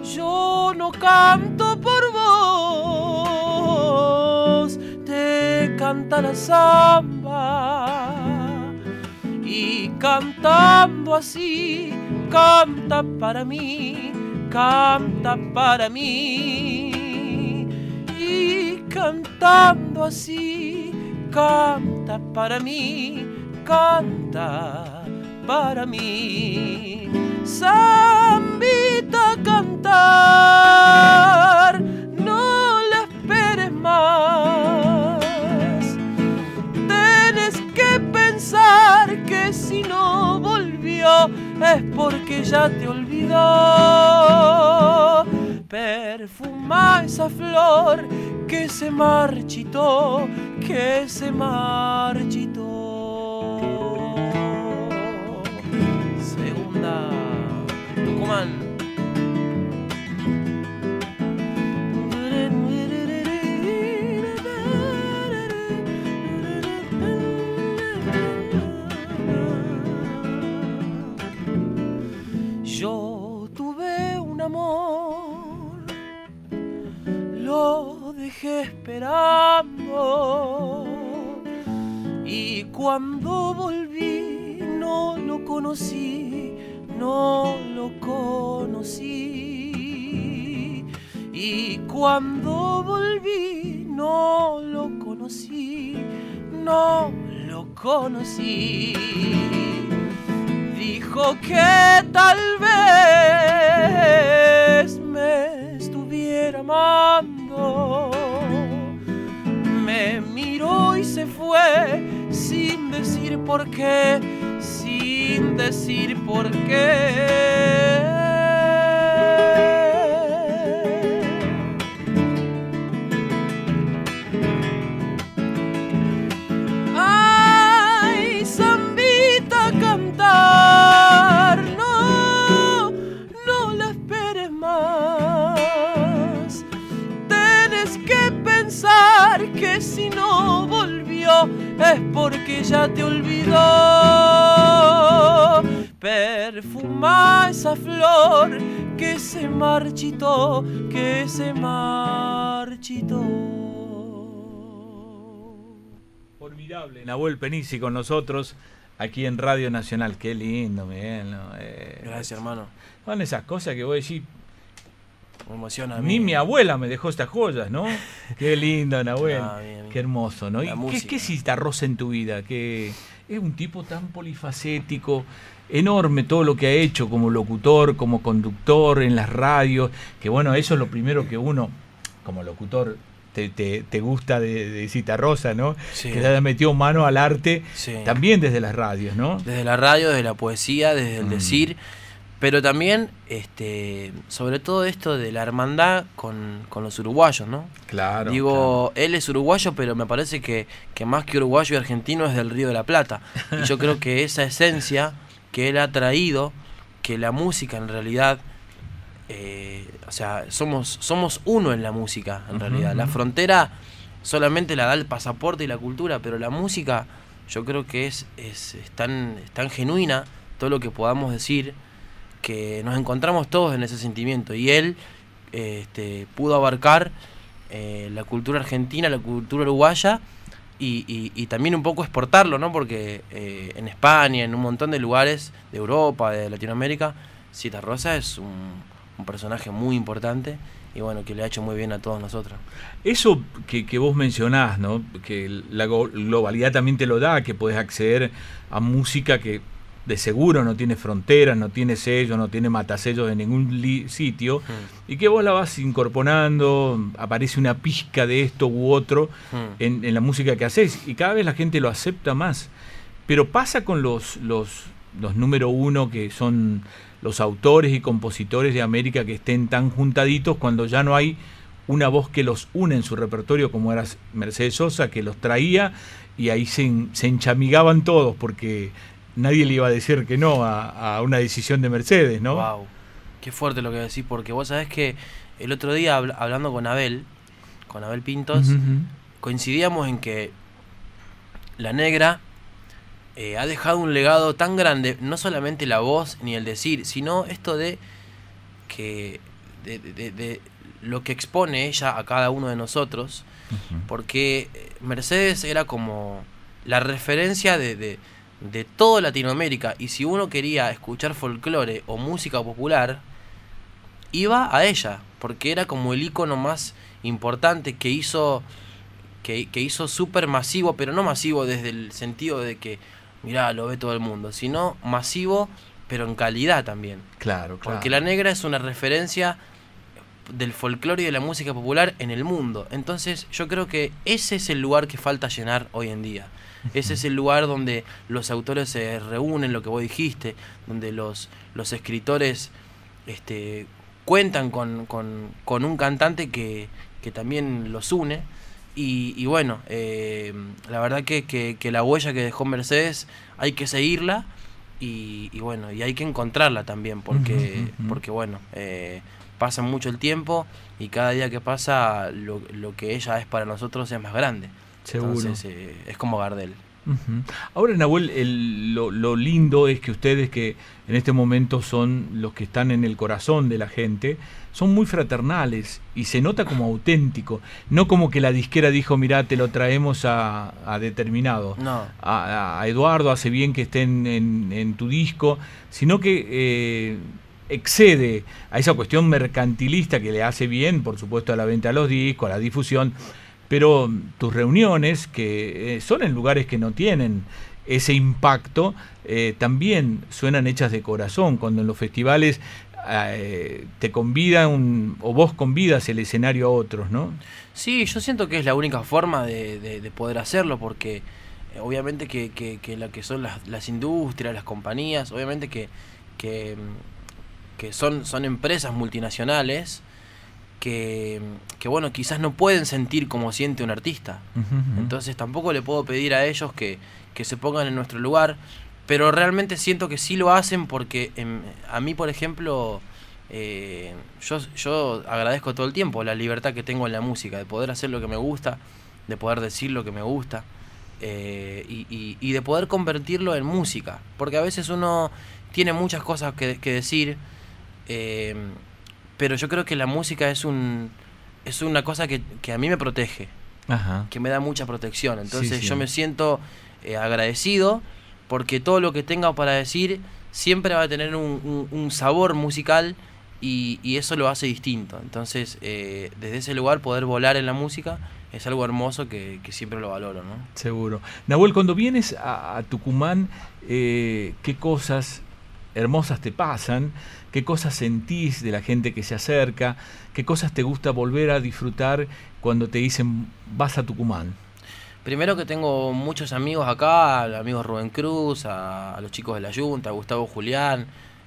yo no canto por vos, te canta la samba. Y cantando así, canta para mí, canta para mí. Y cantando así, canta para mí, canta para mí. Zambita cantar, no la esperes más. Tenés que pensar que si no volvió es porque ya te olvidó. Perfuma esa flor que se marchitó, que se marchitó. Segunda, Tucumán. Yo tuve un amor, lo dejé esperando, y cuando volví no lo conocí, no lo conocí. Y cuando volví no lo conocí, no lo conocí. Dijo que tal vez me estuviera amando. Me miró y se fue sin decir por qué, sin decir por qué. Ay, zambita cantar, no, no la esperes más. Tenés que pensar que si no volvió es porque ya te olvidó. Perfuma esa flor que se marchitó, que se marchitó. Formidable. Nahuel Penisi con nosotros aquí en Radio Nacional. Qué lindo, Miguel, ¿no? Gracias, hermano. Son esas cosas que vos decís. Me emociona a mí. Ni mi abuela me dejó estas joyas, ¿no? Qué lindo, Nahuel. Bien. Qué hermoso, ¿no? La música. ¿Qué es Citarrosa en tu vida? Que es un tipo tan polifacético, enorme todo lo que ha hecho como locutor, como conductor en las radios, que bueno, eso es lo primero que uno, como locutor, te gusta de Citarrosa, ¿no? Sí. Que le ha metido mano al arte, Sí. también desde las radios, ¿no? Desde la radio, desde la poesía, desde el decir, pero también, sobre todo esto de la hermandad con los uruguayos, ¿no? Claro. Digo, él es uruguayo, pero me parece que más que uruguayo y argentino es del Río de la Plata. Y yo creo que esa esencia que él ha traído, que la música en realidad, o sea, somos uno en la música, en realidad. La frontera solamente la da el pasaporte y la cultura, pero la música yo creo que es tan genuina, todo lo que podamos decir, que nos encontramos todos en ese sentimiento. Y él pudo abarcar la cultura argentina, la cultura uruguaya, y también un poco exportarlo, ¿no? Porque en España, en un montón de lugares de Europa, de Latinoamérica, Citarrosa es un personaje muy importante y bueno, que le ha hecho muy bien a todos nosotros. Eso que vos mencionás, ¿no? Que la globalidad también te lo da, que podés acceder a música que de seguro no tiene fronteras, no tiene sellos, no tiene matasellos en ningún sitio, y que vos la vas incorporando, aparece una pizca de esto u otro en la música que haces, y cada vez la gente lo acepta más. Pero pasa con los número uno, que son los autores y compositores de América, que estén tan juntaditos cuando ya no hay una voz que los une en su repertorio, como era Mercedes Sosa, que los traía y ahí se enchamigaban todos, porque nadie le iba a decir que no a una decisión de Mercedes, ¿no? Wow, qué fuerte lo que decís, porque vos sabés que el otro día hablando con Abel Pintos, coincidíamos en que La Negra ha dejado un legado tan grande, no solamente la voz ni el decir, sino esto de que de lo que expone ella a cada uno de nosotros, porque Mercedes era como la referencia de toda Latinoamérica, y si uno quería escuchar folclore o música popular, iba a ella, porque era como el ícono más importante que hizo súper masivo, pero no masivo desde el sentido de que, mirá, lo ve todo el mundo, sino masivo, pero en calidad también. Claro. Porque La Negra es una referencia del folclore y de la música popular en el mundo. Entonces yo creo que ese es el lugar que falta llenar hoy en día. Ese es el lugar donde los autores se reúnen, lo que vos dijiste, donde los escritores cuentan con un cantante que también los une. Y bueno, la verdad que la huella que dejó Mercedes hay que seguirla, y bueno, y hay que encontrarla también, porque bueno, pasa mucho el tiempo, y cada día que pasa lo que ella es para nosotros es más grande. Seguro. Entonces es como Gardel. Ahora, Nahuel, lo lindo es que ustedes, que en este momento son los que están en el corazón de la gente, son muy fraternales y se nota como auténtico, no como que la disquera dijo, mirá, te lo traemos a determinado. No. A Eduardo hace bien que esté en tu disco, sino que excede a esa cuestión mercantilista que le hace bien, por supuesto, a la venta de los discos, a la difusión. Pero tus reuniones, que son en lugares que no tienen ese impacto, también suenan hechas de corazón. Cuando en los festivales te convidan, o vos convidas el escenario a otros, ¿no? Sí, yo siento que es la única forma de poder hacerlo, porque obviamente que lo que son las industrias, las compañías, obviamente que son empresas multinacionales, que bueno, quizás no pueden sentir como siente un artista. Entonces tampoco le puedo pedir a ellos que se pongan en nuestro lugar, pero realmente siento que sí lo hacen, porque a mí, por ejemplo, yo agradezco todo el tiempo la libertad que tengo en la música, de poder hacer lo que me gusta, de poder decir lo que me gusta, y de poder convertirlo en música, porque a veces uno tiene muchas cosas que decir, pero yo creo que la música es una cosa que a mí me protege. Ajá. Que me da mucha protección. Entonces yo me siento agradecido, porque todo lo que tenga para decir siempre va a tener un sabor musical, y eso lo hace distinto. Entonces desde ese lugar poder volar en la música es algo hermoso que siempre lo valoro, ¿no? Seguro. Nahuel, cuando vienes a Tucumán, ¿qué cosas hermosas te pasan? ¿Qué cosas sentís de la gente que se acerca? ¿Qué cosas te gusta volver a disfrutar cuando te dicen vas a Tucumán? Primero, que tengo muchos amigos acá, al amigo Rubén Cruz, a los chicos de la Junta, a Gustavo Julián,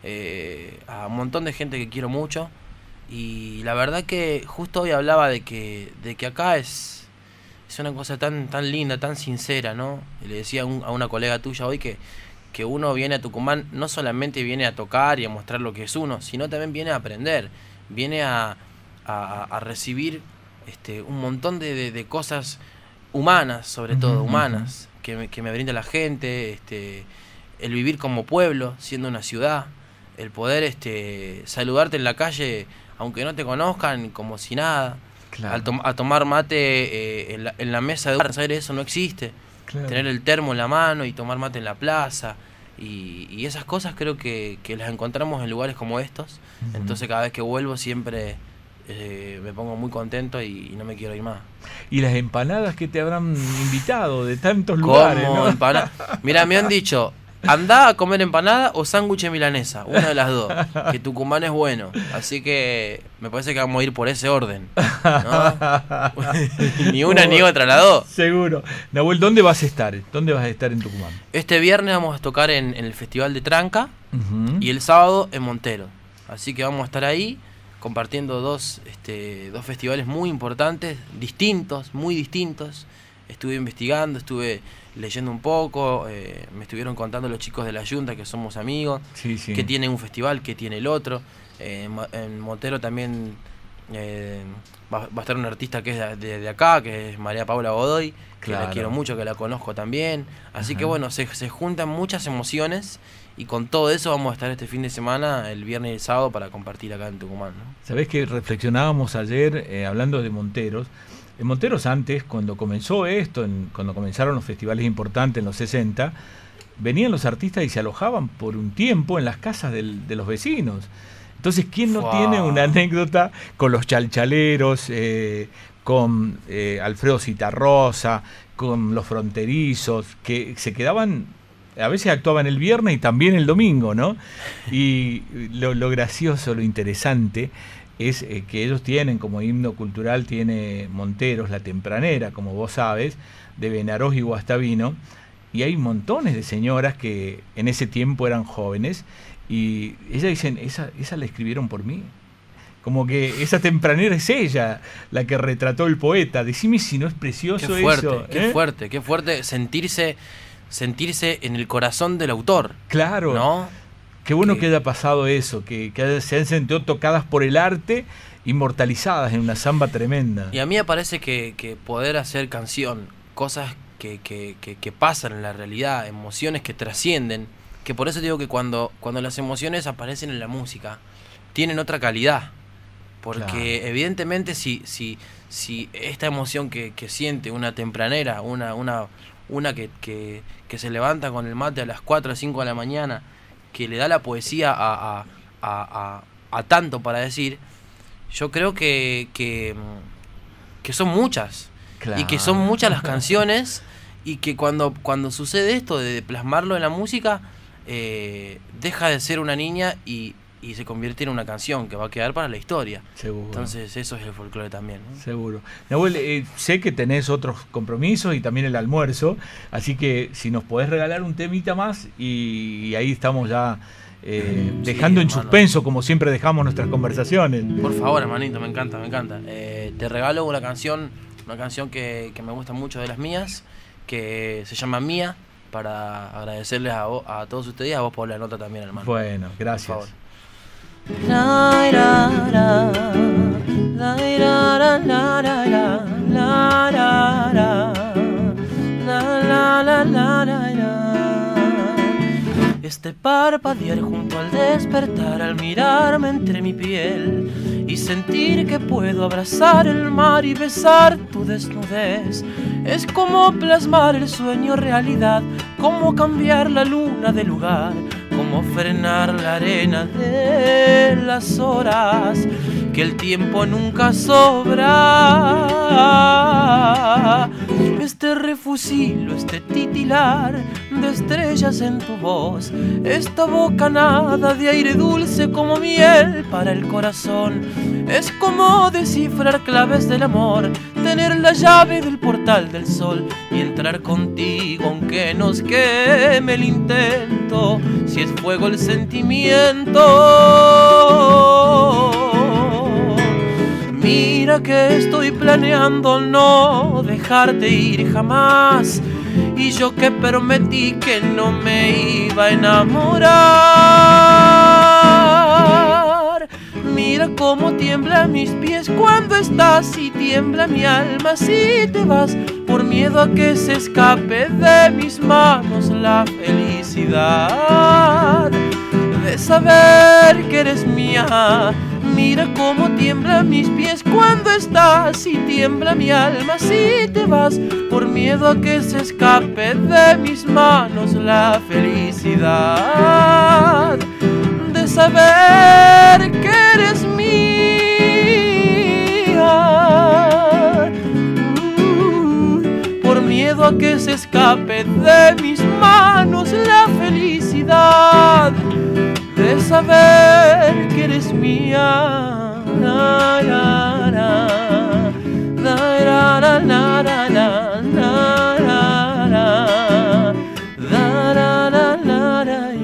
a un montón de gente que quiero mucho. Y la verdad que justo hoy hablaba de que acá es una cosa tan linda, tan sincera, ¿no? Y le decía a una colega tuya hoy que uno viene a Tucumán, no solamente viene a tocar y a mostrar lo que es uno, sino también viene a aprender, viene a recibir un montón de cosas humanas, sobre todo humanas, que me brinda la gente, el vivir como pueblo, siendo una ciudad, el poder saludarte en la calle, aunque no te conozcan, como si nada. Claro. A tomar mate en la mesa de Buenos Aires, eso no existe. Claro. Tener el termo en la mano y tomar mate en la plaza, y esas cosas creo que las encontramos en lugares como estos. Entonces cada vez que vuelvo siempre me pongo muy contento y no me quiero ir más. Y las empanadas que te habrán invitado de tantos lugares, ¿no? Mira, me han dicho, andá a comer empanada o sándwich milanesa, una de las dos, que Tucumán es bueno. Así que me parece que vamos a ir por ese orden, ¿no? Ni una ni otra, las dos. Seguro. Nahuel, ¿dónde vas a estar? ¿Dónde vas a estar en Tucumán? Este viernes vamos a tocar en el Festival de Tranca, y el sábado en Montero. Así que vamos a estar ahí compartiendo dos festivales muy importantes, distintos, muy distintos. Estuve investigando, estuve leyendo un poco, me estuvieron contando los chicos de la Junta, que somos amigos, que tienen un festival, que tiene el otro. En Montero también va a estar un artista que es de acá, que es María Paula Godoy, que la quiero mucho, que la conozco también. Así que bueno, se juntan muchas emociones, y con todo eso vamos a estar este fin de semana, el viernes y el sábado, para compartir acá en Tucumán, ¿no? Sabés que reflexionábamos ayer hablando de Monteros. En Monteros antes, cuando comenzó esto, cuando comenzaron los festivales importantes en los 60, venían los artistas y se alojaban por un tiempo en las casas de los vecinos. Entonces, ¿quién no tiene una anécdota con los chalchaleros, con Alfredo Citarrosa, con los fronterizos, que se quedaban, a veces actuaban el viernes y también el domingo, ¿no? Y lo gracioso, lo interesante es que ellos tienen como himno cultural, tiene Monteros, La Tempranera, como vos sabes, de Benarós y Guastavino, y hay montones de señoras que en ese tiempo eran jóvenes, y ellas dicen, esa la escribieron por mí. Como que esa tempranera es ella la que retrató el poeta. Decime si no es precioso qué fuerte, eso. Qué fuerte sentirse en el corazón del autor. Claro. ¿No? Qué bueno que haya pasado eso, que se han sentido tocadas por el arte, inmortalizadas en una samba tremenda. Y a mí me parece que poder hacer canción, cosas que pasan en la realidad, emociones que trascienden, que por eso digo que cuando las emociones aparecen en la música, tienen otra calidad. Porque claro, evidentemente si esta emoción que siente una tempranera, una que se levanta con el mate a las 4 o 5 de la mañana, que le da la poesía a tanto para decir, yo creo que son muchas. Claro. Y que son muchas las canciones, y que cuando sucede esto de plasmarlo en la música, deja de ser una niña y se convierte en una canción que va a quedar para la historia. Seguro. Entonces eso es el folclore también, ¿no? Seguro. Nahuel, sé que tenés otros compromisos y también el almuerzo, así que si nos podés regalar un temita más, y ahí estamos ya dejando en suspenso, como siempre dejamos nuestras conversaciones. Por favor, hermanito, me encanta. Te regalo una canción que me gusta mucho de las mías, que se llama Mía, para agradecerles a todos ustedes y a vos por la nota también, hermano. Bueno, gracias. Por favor. Este parpadear junto al despertar, al mirarme entre mi piel y sentir que puedo abrazar el mar y besar tu desnudez, es como plasmar el sueño realidad, como cambiar la luna de lugar, como frenar la arena de las horas, que el tiempo nunca sobra. Este refusilo, este titilar de estrellas en tu voz, esta bocanada de aire dulce como miel para el corazón, es como descifrar claves del amor, tener la llave del portal del sol y entrar contigo aunque nos queme el intento, si es fuego el sentimiento. Mira que estoy planeando no dejarte ir jamás, y yo que prometí que no me iba a enamorar. Mira cómo tiemblan mis pies cuando estás y tiembla mi alma si te vas, por miedo a que se escape de mis manos la felicidad de saber que eres mía. Mira cómo tiemblan mis pies cuando estás y tiembla mi alma si te vas, por miedo a que se escape de mis manos la felicidad de saber que eres mía. Por miedo a que se escape de mis manos la felicidad de saber que eres mía. Na, na, na, na, na, na, na, na, na, na, na, na, na.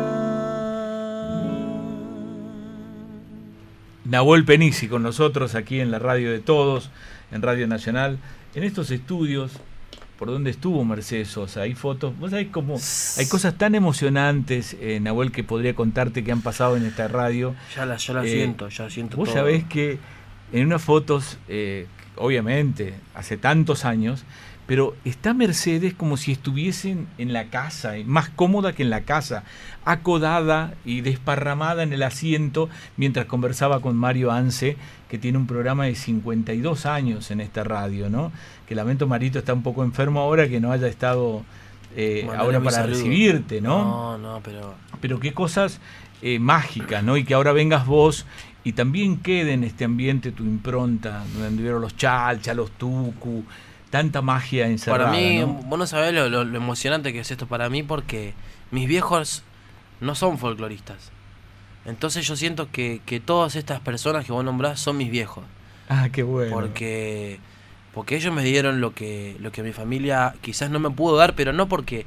Nahuel Penisi con nosotros aquí en la radio de todos, en Radio Nacional, en estos estudios por donde estuvo Mercedes Sosa. Hay fotos, vos sabés cómo hay cosas tan emocionantes, Nahuel, que podría contarte que han pasado en esta radio. Ya la siento vos todo. Sabés que en unas fotos, obviamente, hace tantos años, pero está Mercedes como si estuviesen en la casa, más cómoda que en la casa, acodada y desparramada en el asiento, mientras conversaba con Mario Anse, que tiene un programa de 52 años en esta radio, ¿no? Que lamento, Marito está un poco enfermo ahora, que no haya estado ahora para recibirte, ¿no? No, pero qué cosas mágicas, ¿no? Y que ahora vengas vos y también quede en este ambiente tu impronta, donde anduvieron los Chalcha, los Tucu, tanta magia encerrada. Para mí, ¿no? vos no sabés lo emocionante que es esto para mí, porque mis viejos no son folcloristas. Entonces yo siento que todas estas personas que vos nombrás son mis viejos. Ah, qué bueno. Porque ellos me dieron lo que mi familia quizás no me pudo dar, pero no porque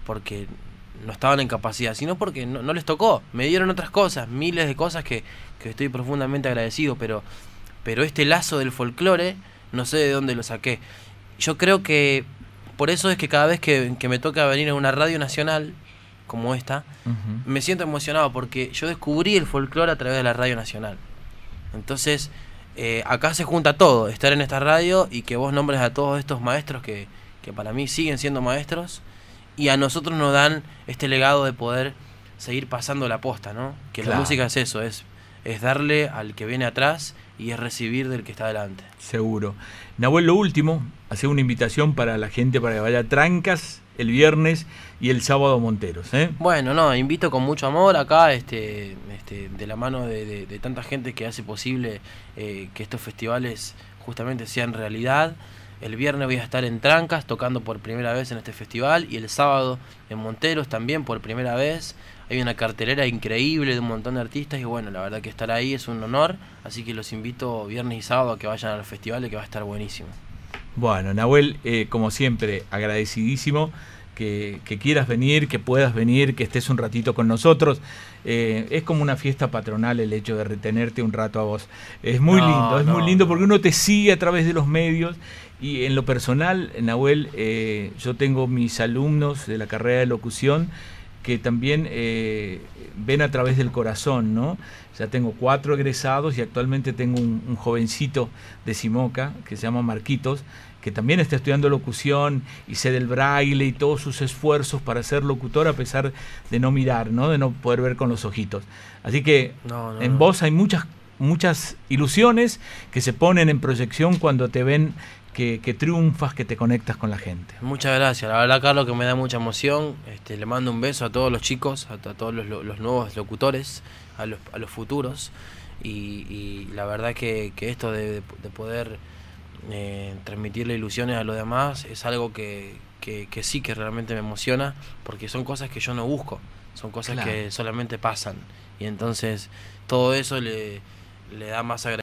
no estaban en capacidad, sino porque no les tocó. Me dieron otras cosas, miles de cosas que estoy profundamente agradecido, pero este lazo del folclore no sé de dónde lo saqué. Yo creo que por eso es que cada vez que me toca venir a una radio nacional como esta, me siento emocionado, porque yo descubrí el folclore a través de la radio nacional. Entonces, acá se junta todo, estar en esta radio y que vos nombres a todos estos maestros que para mí siguen siendo maestros, y a nosotros nos dan este legado de poder seguir pasando la posta, ¿no? Que claro, la música es eso, es darle al que viene atrás y es recibir del que está adelante. Seguro. Nahuel, lo último, hacer una invitación para la gente para que vaya a Trancas el viernes y el sábado a Monteros, ¿eh? Bueno, invito con mucho amor acá, de la mano de tanta gente que hace posible que estos festivales justamente sean realidad. El viernes voy a estar en Trancas tocando por primera vez en este festival, y el sábado en Monteros también por primera vez. Hay una cartelera increíble de un montón de artistas y bueno, la verdad que estar ahí es un honor, así que los invito viernes y sábado a que vayan al festival, que va a estar buenísimo. Bueno, Nahuel, como siempre, agradecidísimo que quieras venir, que puedas venir, que estés un ratito con nosotros. Es como una fiesta patronal el hecho de retenerte un rato a vos. Es muy lindo, muy lindo porque uno te sigue a través de los medios. Y en lo personal, Nahuel, yo tengo mis alumnos de la carrera de locución que también ven a través del corazón, ¿no? Ya tengo 4 egresados y actualmente tengo un jovencito de Simoca que se llama Marquitos, que también está estudiando locución y sé del braille y todos sus esfuerzos para ser locutor a pesar de no mirar, ¿no? De no poder ver con los ojitos. Así que en vos hay muchas ilusiones que se ponen en proyección cuando te ven que triunfas, que te conectas con la gente. Muchas gracias, la verdad, Carlos, que me da mucha emoción. Le mando un beso a todos los chicos, a todos los nuevos locutores, a los futuros, y la verdad que esto de poder transmitirle ilusiones a los demás es algo que sí, que realmente me emociona, porque son cosas que yo no busco, son cosas que solamente pasan, y entonces todo eso le da más agradecimiento